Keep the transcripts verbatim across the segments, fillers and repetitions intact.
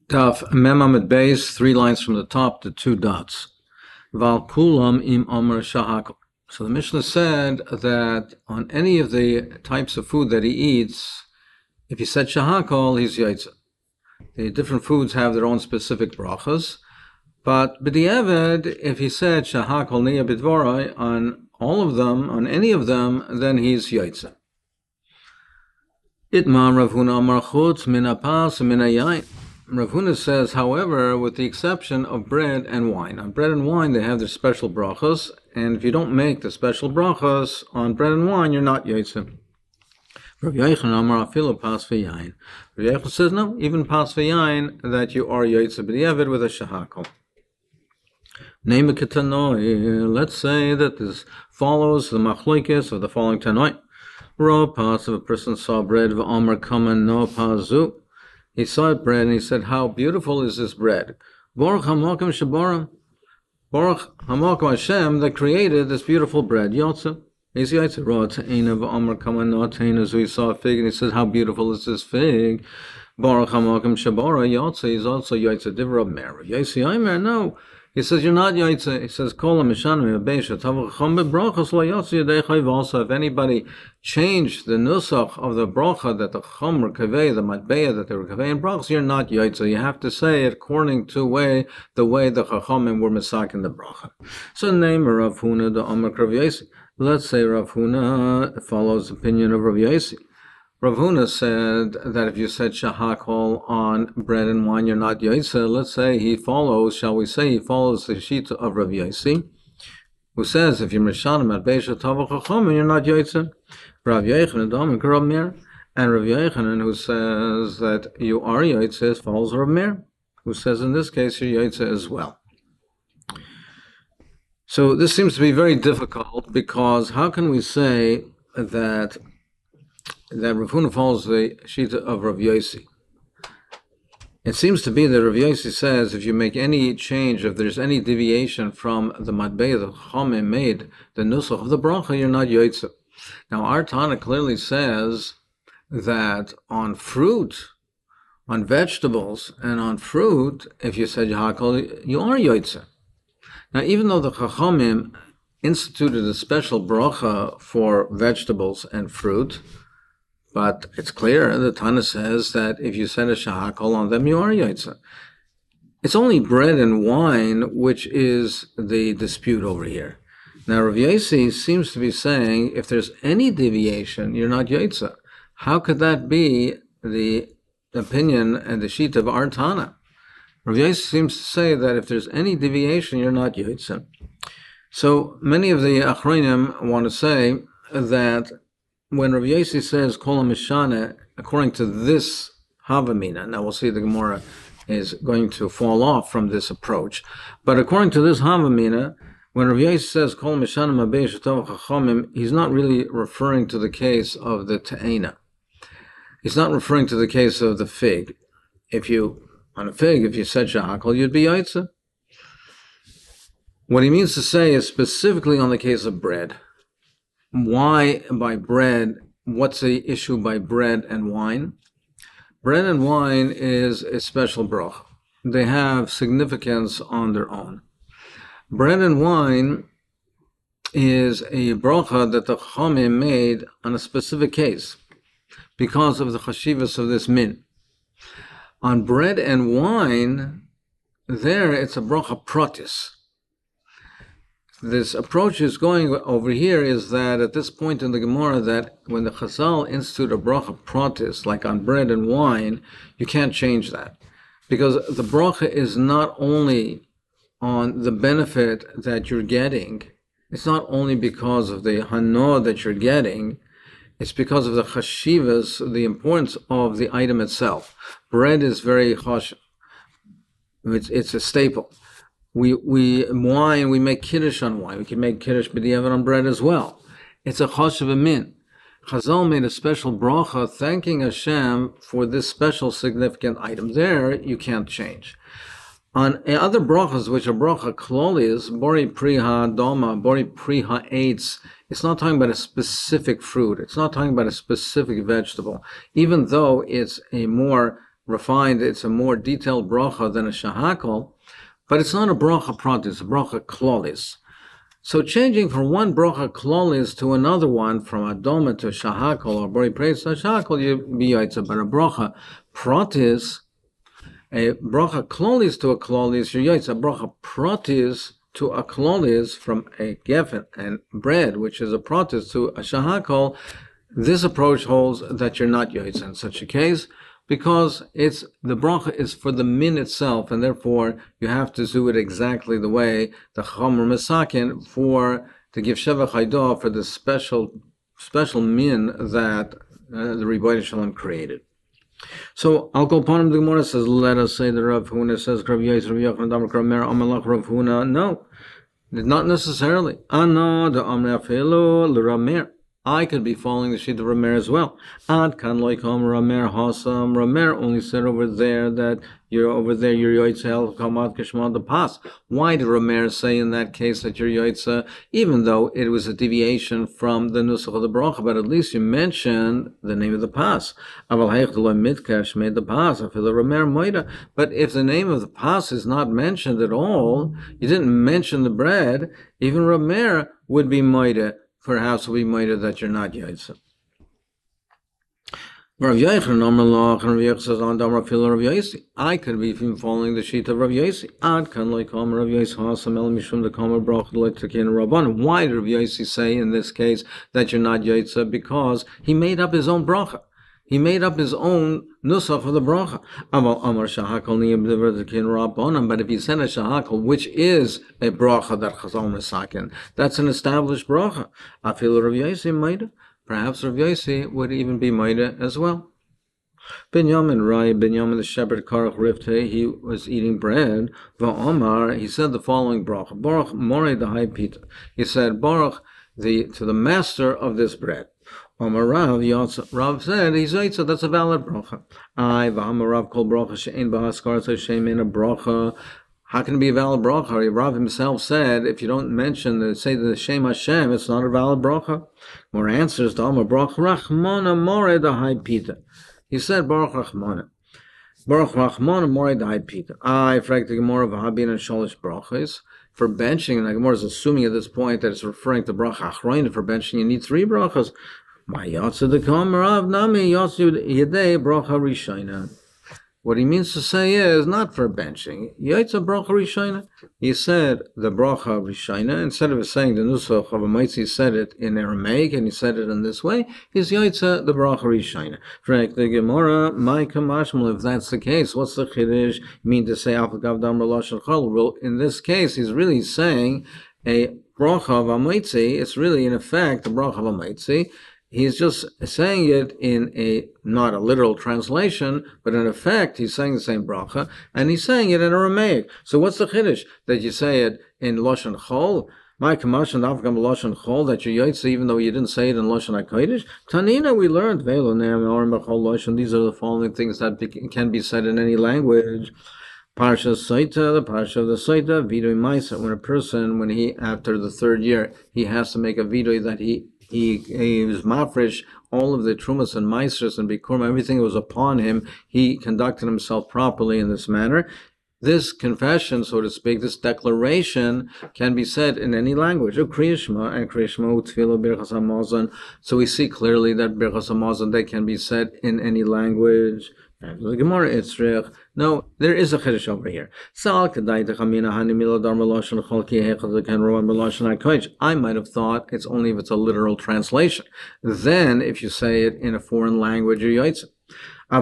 Daf Mem Amud Beis, three lines from the top to two dots. Val Kulam im Omer Shahakol. So the Mishnah said that on any of the types of food that he eats, if he said Shahakol, he's Yaitza. The different foods have their own specific brachas, but B'diavad, if he said Shahakol Niya B'dvorai on all of them, on any of them, then he's Yaitza. Itma Rav Huna Amar Chutz min hapas min hayayin. Rav Huna says, however, with the exception of bread and wine. On bread and wine, they have their special brachas, and if you don't make the special brachas on bread and wine, you're not Yaitza. Rav Yochanan Amar Afilu pas v'yayin. Rav Yochanan says, no, even pas v'yayin, that you are Yaitza b'diavad with a shahakol. Name a ketanoi. Let's say that this follows the machlokes of the following tanoi. Raw pas, if a person saw bread, v'amar kaman no pazu. He saw bread and he said, how beautiful is this bread? Baruch HaMokim Shabaram. Baruch HaMokim Hashem that created this beautiful bread. Yotze. He's Yotze. Ra Ta'ina v'Amar Kaman No Ta'ina. So he saw a fig and he said, how beautiful is this fig? Baruch HaMokim Shabara. Yotze. He's also Yotze. Divra Mer. Yotze Aimer. No. He says, you're not Yaitze. He says, Kol HaMishanim Yabesha Tavacham Bebrachas Lo Yotze Yadei also. If anybody changed the nusach of the bracha that the Chomer Kaveh, the Matbeya that they were Kaveh in brachas, you're not Yaitze. You have to say it according to way, the way the Chachamim were Mesak in the bracha. So name Rav Huna the Amar Rav Yosi. Let's say Rav Huna follows the opinion of Rav Yosi. Rav Huna said that if you said shahakol on bread and wine, you're not Yaitze. Let's say he follows, shall we say, he follows the sheet of Rav Yosi, who says if you're Mishanim at Beisha Tavach Chachamim, you're not Yaitze. Rav Yochanan Dom Rav Meir, and Rav Yochanan, who says that you are Yaitze, follows Rav Meir, who says in this case you're Yaitze as well. So this seems to be very difficult, because how can we say that that Rav Huna follows the sheet of Rav Yosi? It seems to be that Rav Yosi says if you make any change, if there's any deviation from the matbeya that Chachamim made, the nusach of the bracha, you're not Yaitze. Now our Tana clearly says that on fruit, on vegetables, and on fruit, if you said Yahakol, you are Yaitze. Now even though the Chachamim instituted a special bracha for vegetables and fruit, but it's clear, the Tana says that if you said a shahakol on them, you are Yaitze. It's only bread and wine which is the dispute over here. Now Rav Yosi seems to be saying if there's any deviation, you're not Yaitze. How could that be the opinion and the sheet of our Tana? Rav Yosi seems to say that if there's any deviation, you're not Yaitze. So many of the Achronim want to say that when Rav Yosi says Kol HaMishana, according to this Havamina, now we'll see the Gemara is going to fall off from this approach, but according to this Havamina, when Rav Yosi says Kol HaMishana Mabei Shetov Chachamim, he's not really referring to the case of the Ta'ena. He's not referring to the case of the fig. If you, on a fig, if you said Shahakol, you'd be Yaitze. What he means to say is specifically on the case of bread. Why by bread? What's the issue by bread and wine? Bread and wine is a special bracha. They have significance on their own. Bread and wine is a bracha that the Chachamim made on a specific case because of the chashivas of this min. On bread and wine, there it's a bracha pratis. This approach is going over here is that at this point in the Gemara, that when the Chazal institute a bracha pratis, like on bread and wine, you can't change that. Because the bracha is not only on the benefit that you're getting, it's not only because of the hano that you're getting, it's because of the chashivas, the importance of the item itself. Bread is very chosh, it's, it's a staple. We we wine, we make kiddush on wine. We can make kiddush b'diavad on bread as well. It's a chashuv min. Chazal made a special bracha thanking Hashem for this special significant item. There, you can't change. On other brachas, which are bracha klolis, bori priha doma, bori priha eitz, it's not talking about a specific fruit. It's not talking about a specific vegetable. Even though it's a more refined, it's a more detailed bracha than a shahakol, but it's not a bracha prat, it's a bracha klolis. So changing from one bracha klolis to another one, from adoma to shahakol or bori praise to shahakol, you be yaitza. But a bracha pratis, a bracha klolis to a klolis, you yaitza. A bracha pratis to a klolis, from a geffen and bread, which is a pratis, to a shahakol, this approach holds that you're not yaitza in such a case, because it's the bracha is for the min itself, and therefore you have to do it exactly the way the Chomer Mesakin for to give Sheva Chaydah for the special special min that uh, the Rebbeinu Shalom created. So Al Kol Panim, the Gemara says, let us say that Rav Huna says Rav Yais Rav Yochanan Damar Kramer Amalach Rav Huna. No, not necessarily. Ana the Amre Afelo l'Ramer. I could be following the sheet of Ramer as well. Ad kan loikom Ramer hasam. Ramer only said over there that you're over there, you're yoitzel kamad kishma the pas. Why did Ramer say in that case that you're yoitza, even though it was a deviation from the nusach of the bracha? But at least you mentioned the name of the pas. Aval heichtelo mitkash made the pas. I feel the Ramer moida. But if the name of the pas is not mentioned at all, you didn't mention the bread. Even Ramer would be moida. Perhaps we might have that you're not yaitza. Rav Yochanan Amar Lach, and Rav Yochanan says on Damar Fil Rav Yosi. I could be following the sheet of Rav Yosi. Ad kan loy kam Rav Yosi hasam el mishum the kamer brach loy tekin rabban. Why did Rav Yosi say in this case that you're not yaitza? Because he made up his own bracha. He made up his own nusach for the bracha. But if he said a shahakal, which is a bracha that Chazal Mesakin, that's an established bracha. I feel Rav Yosi maida. Perhaps Rav Yosi would even be maida as well. Binyamin Rai, Binyamin the shepherd Karach Rifte, he was eating bread. Va'omar, he said the following bracha: Baruch Morei the high pita. He said, Baruch the to the master of this bread. Amar Rav, Rav said, he's right, so that's a valid bracha. I, V'amar Rav kol bracha she'en b'haskar Hashem in a bracha. How can it be a valid bracha? Rav himself said, if you don't mention the say the Shem Hashem, it's not a valid bracha. More answers to Amar bracha Rachmana More the high pita. He said Baruch Rachmana. Baruch Rachmana More the high pita. I frag the Gemara of Habin and Shalish brachas. For benching, and the Gemara is assuming at this point that it's referring to bracha achroin. For benching, you need three brachas. My yatsa the kamerav nami yatsu yedei bracha rishayna. What he means to say is not for benching. Yatsa bracha rishayna. He said the bracha rishayna instead of saying the nusach of a mitzvah. He said it in Aramaic and he said it in this way. He's yatsa the bracha rishayna. Frank the Gemara, my kamashmal. If that's the case, what's the chiddush? You mean to say afagav dam lashon chol? Well, in this case, he's really saying a bracha of a mitzvah. It's really in effect the bracha of a mitzvah. He's just saying it in a, not a literal translation, but in effect, he's saying the same bracha, and he's saying it in Aramaic. So what's the chiddush? That you say it in Lashon Chol? My commotion Afghan Lashon Chol, that you yaitse even though you didn't say it in Lashon HaKodesh? Tanina, we learned, Velo Ne'am Orim B'chol Lashon. These are the following things that can be said in any language. Parsha Saita, the Parsha of the Saita, Vidui Maisa. When a person, when he, after the third year, he has to make a vidui that he He, he was mafresh all of the trumas and meisers and bikurim, everything that was upon him. He conducted himself properly in this manner. This confession, so to speak, this declaration can be said in any language. Oh, Kriyashma and Kriyashma Utfilo Birchas Hamazon. So we see clearly that Birchas Hamazon, they can be said in any language. The Gemara Itzrich. No, there is a chiddush over here. I might have thought it's only if it's a literal translation. Then, if you say it in a foreign language, you're yotzei. But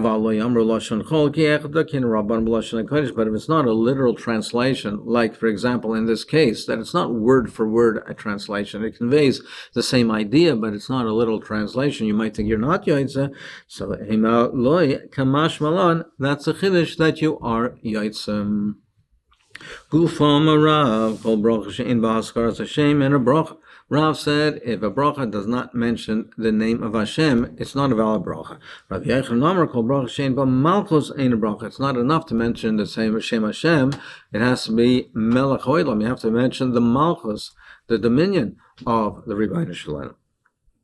if it's not a literal translation, like, for example, in this case, that it's not word for word a translation, it conveys the same idea, but it's not a literal translation, you might think you're not yotzei. So, kamash malan, that's a chiddush that you are yotzei. Gufam Rav, kol bracha she'en b'haskaras Hashem, and a bracha. Rav said, if a bracha does not mention the name of Hashem, it's not a valid bracha. Rav Yochanan Amar kol bracha she'en b'malchus ein a bracha. It's not enough to mention the same Shem Hashem. It has to be Melech Olam. You have to mention the malchus, the dominion of the Rebbeinu Shalom.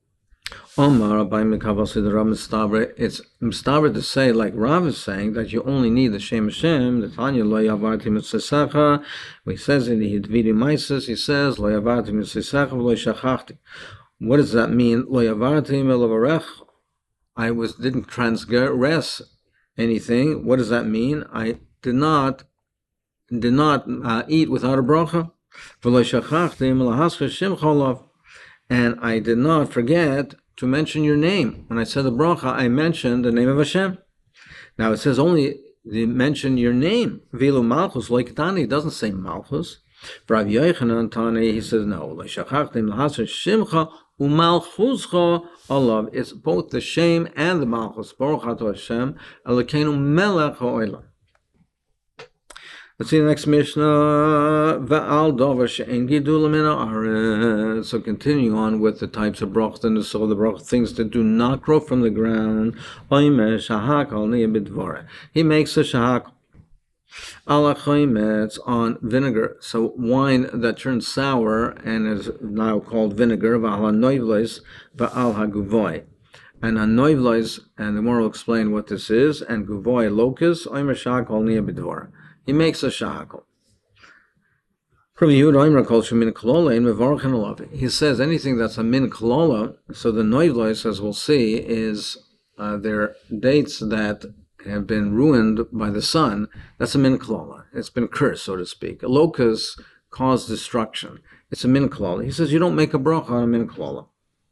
Omar by Mikavasi the Rav Mistaber, it's Mistaber to say, like Rav is saying, that you only need the Shem Hashem, the Tanya Lo Yavarti Mitzisecha. He says in the Hidvidi Maisis, he says, Lo Yavarti Mitzisecha Lo Shachachti. What does that mean? Lo Yavarti Melavarech. I was didn't transgress anything. What does that mean? I did not did not uh, eat without a bracha. V'lo shachachti melahaschar shimcha, and I did not forget to mention your name. When I said the bracha, I mentioned the name of Hashem. Now it says only mention your name. Vilu malchus like Tani, doesn't say malchus. For Rav Yochanan Tani, he says no. Lo shachachti melahaschar shimcha umalchuscha alav. It's both the shame and the malchus. Baruch Ato Hashem Elokeinu melech ha'olam. Let's see the next Mishnah. Va'al dover she'en gidul min ha'aretz. So continue on with the types of brachas and the soul, the brachas, things that do not grow from the ground. Oimer shahak al bidvore. He makes a shahak ala choimetz on vinegar. So wine that turns sour and is now called vinegar. Va'al ha'noivles va'al ha'guvoy. And ha'noivles, and the more will explain what this is, and guvoy locust. Oimer shahak al bidvore. He makes a shahakol. From Yehuda Oimra calls for min kolola in mevarchen alav. He says anything that's a min kolola. So the noivlos, as we'll see, is uh, their dates that have been ruined by the sun. That's a min kolola. It's been cursed, so to speak. A locust caused destruction. It's a min kolola. He says you don't make a bracha on a min kolola.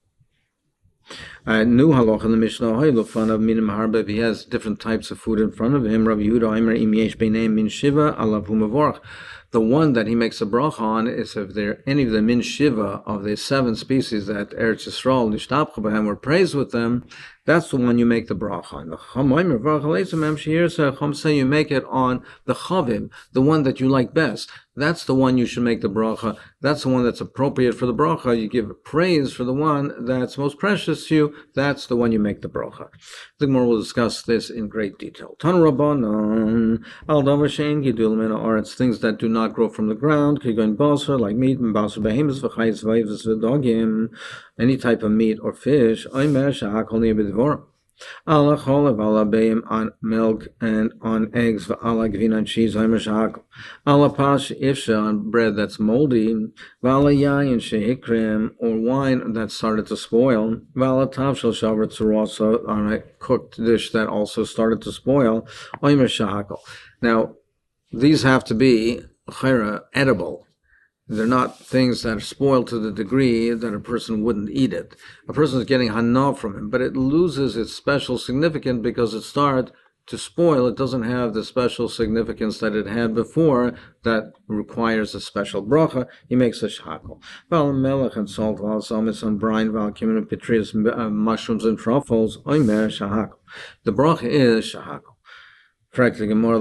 Uh, new halach in the Mishnah, of minim harba. If he has different types of food in front of him, Rabbi Yehuda Omer im yesh beineim min shiva alav hu mevorach. The one that he makes a bracha on is if there any of the min shiva of the seven species that Eretz Yisrael nishtapcha b'hem were praised with them. That's the one you make the bracha on. The Chum say you make it on the chavim, the one that you like best. That's the one you should make the bracha. That's the one that's appropriate for the bracha. You give praise for the one that's most precious to you. That's the one you make the bracha. The Gemara will discuss this in great detail. Tan Rabbanon al davar shein gidul min haaretz, things that do not grow from the ground. Kigon basar, like meat and basar behemoths v'chayis v'ayvus v'dogim, any type of meat or fish. Oimer shahak al niyah Allah cholav ala beim on milk and on eggs, v'ala gvina and cheese, oimer shahak. Allah pash ifsha on bread that's moldy, v'ala yayin shehikrim, or wine that started to spoil, v'ala tavshel shavar tzurasa, on a cooked dish that also started to spoil, oimer shahak. Now, these have to be chayra, edible. They're not things that are spoiled to the degree that a person wouldn't eat it. A person is getting hana from him, but it loses its special significance because it started to spoil. It doesn't have the special significance that it had before that requires a special bracha. He makes a shahakol. Val melech and salt, val salmis and brine, val cumin and petrius, mushrooms and truffles, oimer shahakol. The bracha is shahakol. You're telling me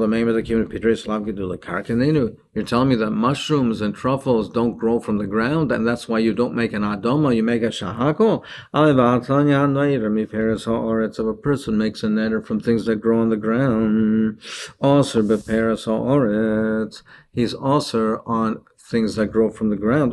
that mushrooms and truffles don't grow from the ground, and that's why you don't make an adoma, you make a shahako? If a person makes a neder from things that grow on the ground, he's also on things that grow from the ground.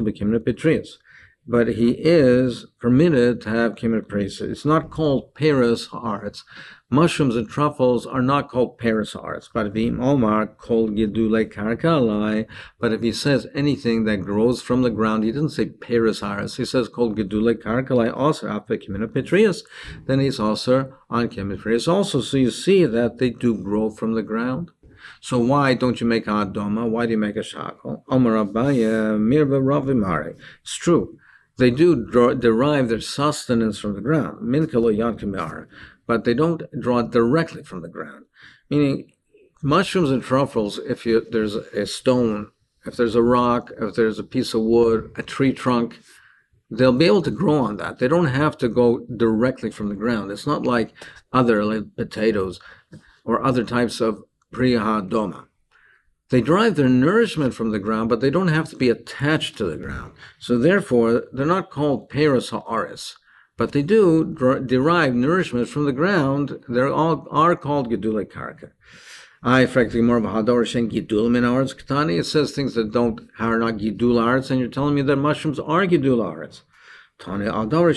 But he is permitted to have kimin peris. It's not called peris haaretz. Mushrooms and truffles are not called peris haaretz. But if Omar called gidule karkalai, but if he says anything that grows from the ground, he doesn't say peris haaretz. He says called gidule karkalai also after kimin petrius. Then he's also on kimin peris also. So you see that they do grow from the ground. So why don't you make a adoma? Why do you make a shakol? Omar Abaya mirva ravimare. It's true. They do draw, derive their sustenance from the ground, but they don't draw it directly from the ground. Meaning, mushrooms and truffles, if you, there's a stone, if there's a rock, if there's a piece of wood, a tree trunk, they'll be able to grow on that. They don't have to go directly from the ground. It's not like other like potatoes or other types of priya doma. They derive their nourishment from the ground, but they don't have to be attached to the ground. So therefore, they're not called peris haaretz, but they do dr- derive nourishment from the ground. They all are called gedule karka. I frankly more of a hador shen gidul min haaretz katani. It says things that don't are not gidul haaretz, and you're telling me that mushrooms are gidul haaretz. Rather,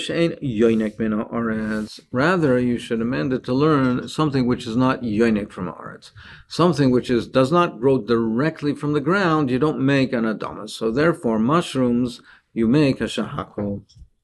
you should amend it to learn something which is not yonik from aretz, something which is does not grow directly from the ground. You don't make an adama. So therefore, mushrooms you make a shahakol.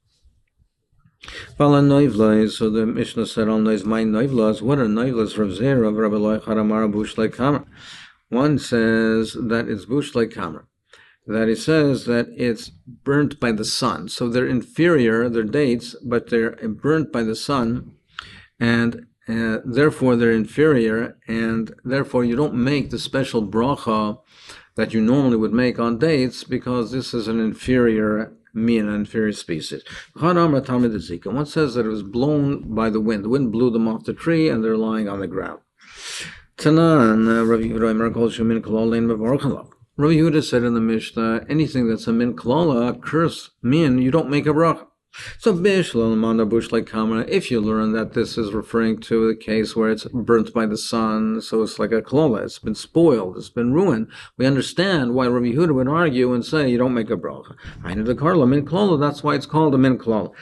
So the Mishnah said on those my noivlas. What are noivlas? Rav Zera of Rabbi Eloi Charamara Bushlei Kamer. One says that it's Bushlei Kamer. That he says that it's burnt by the sun. So they're inferior, they're dates, but they're burnt by the sun, and uh, therefore they're inferior, and therefore you don't make the special bracha that you normally would make on dates, because this is an inferior mean, an inferior species. One says that it was blown by the wind. The wind blew them off the tree, and they're lying on the ground. Tanan, Rav Yehuda calls you min kolol lein mevorach. Rabbi Yehuda said in the Mishnah, anything that's a min klala, curse, min, you don't make a bracha. So if you learn that this is referring to the case where it's burnt by the sun, so it's like a klala, it's been spoiled, it's been ruined, we understand why Rabbi Yehuda would argue and say you don't make a bracha. I know the karla min klala, that's why it's called a min klala.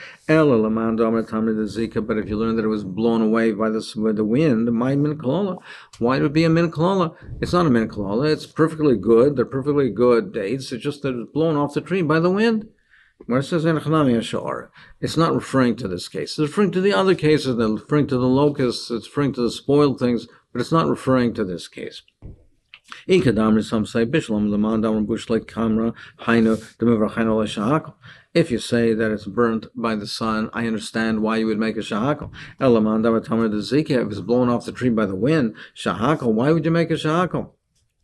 But if you learn that it was blown away by the, by the wind, my min klala, why would it be a min klala? It's not a min klala, it's perfectly good, they're perfectly good dates, it's just that it's blown off the tree by the wind. Where it says it's not referring to this case. It's referring to the other cases, it's referring to the locusts, it's referring to the spoiled things, but it's not referring to this case. Some say if you say that it's burnt by the sun, I understand why you would make a shahakal. If it's blown off the tree by the wind, shahakal, why would you make a shahakal?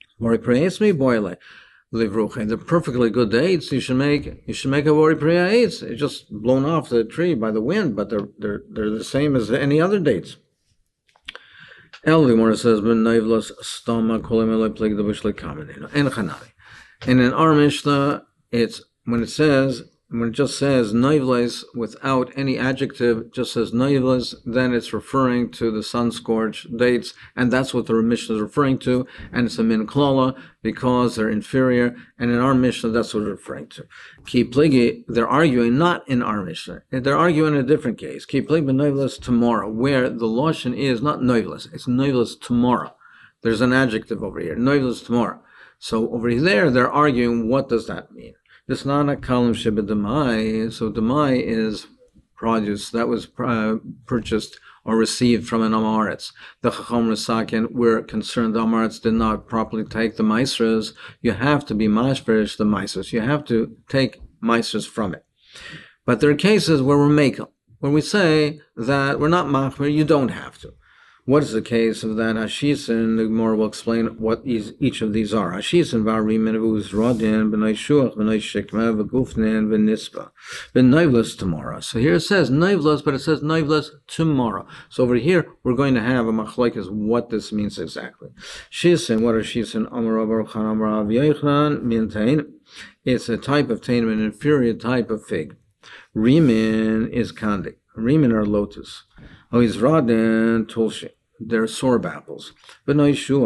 They're perfectly good dates. You should make you should make a vori priya dates. It's just blown off the tree by the wind, but they're they're they're the same as any other dates. El Gemara says, "Ben naivlas stama kolim eloi plig the bushlei kamen." En chanami. And in our Mishnah, it's when it says when it just says naivlas without any adjective, just says naivlas, then it's referring to the sun-scorched dates, and that's what the Mishnah is referring to, and it's a min klala because they're inferior, and in our Mishnah, that's what it's referring to. Ki pligi, they're arguing not in our Mishnah, they're arguing in a different case. Ki pligi ben naivlas tomorrow, where the lashon is not naivlas, it's naivlas tomorrow. There's an adjective over here, naivlas tomorrow. So over there, they're arguing, what does that mean? This nana kalim sheba demai. So demai is produce that was uh, purchased or received from an amaretz. The chacham resakin, we're concerned the amaretz did not properly take the maisras. You have to be mashberish the maisras. You have to take maisras from it. But there are cases where we're makel, when we say that we're not machmer, you don't have to. What is the case of that Hashisin? The Gemara will explain what is, each of these are. Hashisin v'arim v'uz rodin b'nai shuach b'nai shikma v'gufnin v'nispa v'naivlas tomorrow. So here it says naivlas, but it says naivlas tomorrow. So over here we're going to have a machlokes what this means exactly. Shisin, what are shisin? Amar Baruch Han Amar Rav Yochanan min tain. It's a type of tain, an inferior type of fig. Rimin is kandik. Rimin are lotus. Oh, is rodin tulshi. They're sorb apples. They're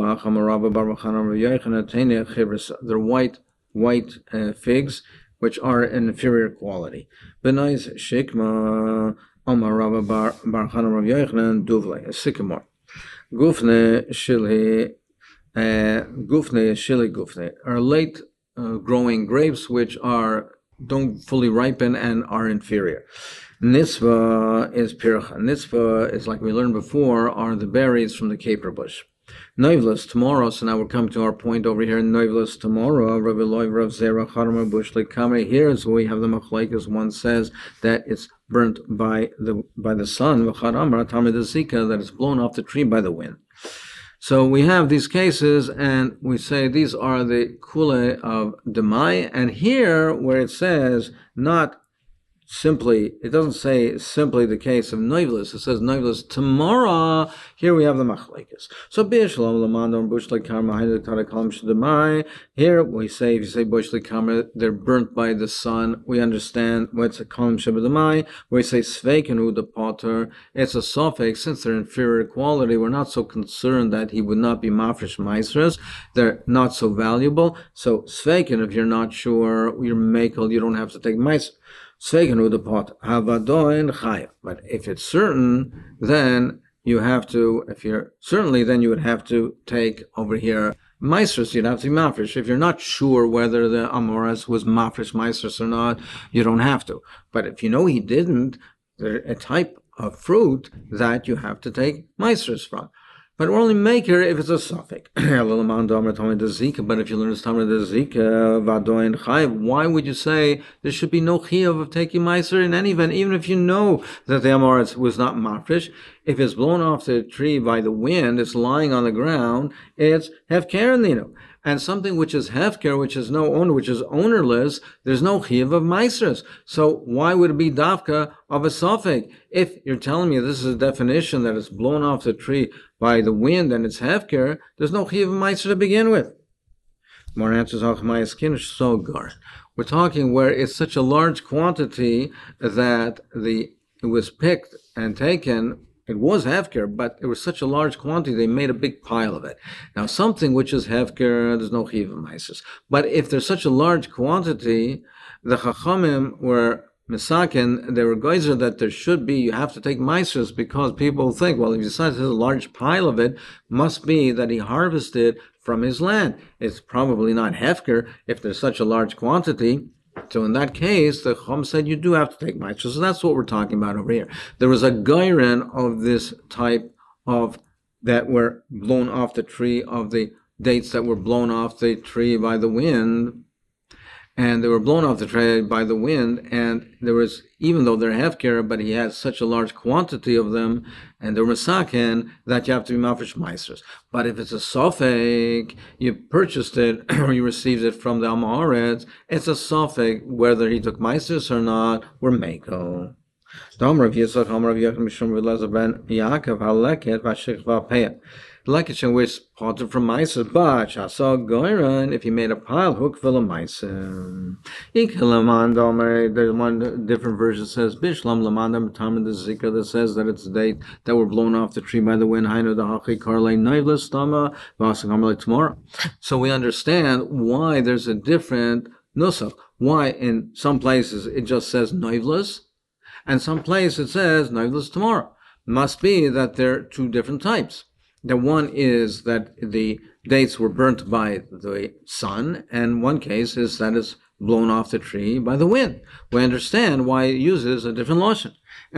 white, white uh, figs, which are an inferior quality. Shikma, a sycamore. Gufne shili, gufne shili gufne are late uh, growing grapes, which are don't fully ripen and are inferior. Nitzvah is pircha. Nitzvah is, like we learned before, are the berries from the caper bush. Noivlas tomorrow. So now we're coming to our point over here. Noivlas tomorrow. Rav Eloi, Rav Zera, Charma Bushlei Kamer. Here is where we have the machlokes. One says that it's burnt by the by the sun. V'charamar tamid zika, that it's blown off the tree by the wind. So we have these cases, and we say these are the kule of demai. And here, where it says not simply, it doesn't say simply the case of noivlis. It says noivlis tomorrow. Here we have the machlokes. So b'yishlom lamandom bushlei karma hainu tarakalam shedemai. Here we say, if you say bushlei karma, they're burnt by the sun. We understand what's a kalam shebedemai. We say sveikenu the potter. It's a suffix. Since they're inferior quality, we're not so concerned that he would not be mafresh maisras. They're not so valuable. So sveiken, if you're not sure, you're makel, you don't have to take maisras. Svegen with the pot havadoin chaya. But if it's certain, then you have to. If you're certainly, then you would have to take over here Maestros, you'd have to be mafresh. If you're not sure whether the Amoras was mafresh Maestros or not, you don't have to. But if you know he didn't, there's a type of fruit that you have to take Maestros from. But we're only maker if it's a suffix. But if you learn this Tamar the Zika, Vadoin Chayiv, why would you say there should be no Chiyav of taking Meiser in any event, even if you know that the Amoritz was not mafresh? If it's blown off the tree by the wind, it's lying on the ground, it's Hefker Nino. And something which is hefker, which is no owner, which is ownerless, there's no chiv of meisers. So why would it be dafka of a suffix? If you're telling me this is a definition that it's blown off the tree by the wind and it's hefker, there's no chiv of meiser to begin with. More answers of my skin is so gar. We're talking where it's such a large quantity that the it was picked and taken. It was hefker, but it was such a large quantity, they made a big pile of it. Now, something which is hefker, there's no chiv meises. But if there's such a large quantity, the chachamim were misakin, they were geyser that there should be, you have to take meises, because people think, well, if you decide there's a large pile of it, must be that he harvested from his land. It's probably not hefker if there's such a large quantity. So in that case, the Chum said you do have to take meiser. So that's what we're talking about over here. There was a geiren of this type of that were blown off the tree, of the dates that were blown off the tree by the wind, and they were blown off the tree by the wind, and there was, even though they're hefker, but he had such a large quantity of them, and they're masaken, that you have to be mafresh meisers. But if it's a sofek, you purchased it, or you received it from the Amoritz, it's a sofek, whether he took meisers or not, we're mako. Lekich which parted from Meiser, but Shasa Goiran, if he made a pile, hook full of Meiser. Ikilaman, there's one different version says, Bishlam Lamandam Tam the Zikr that says that it's the date that were blown off the tree by the wind, Hainu the Haki Karle Naivlis Tama, Vasagamale tomorrow. So we understand why there's a different nusach. Why in some places it just says Naivlis, and some places it says Naivlis tomorrow. Must be that they're two different types. The one is that the dates were burnt by the sun, and one case is that it's blown off the tree by the wind. We understand why it uses a different lotion.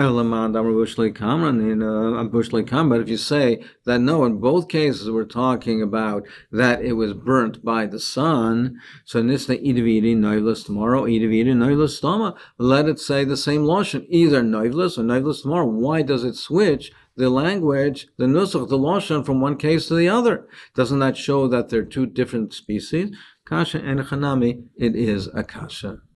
But if you say that no, in both cases we're talking about that it was burnt by the sun, so nisna idividi noivlis tomorrow, idividi noivlis tama, let it say the same lotion, either noivlis or noivlis tomorrow. Why does it switch the language, the nusach, the lashon from one case to the other? Doesn't that show that they're two different species? Kasha and chanami, it is a kasha.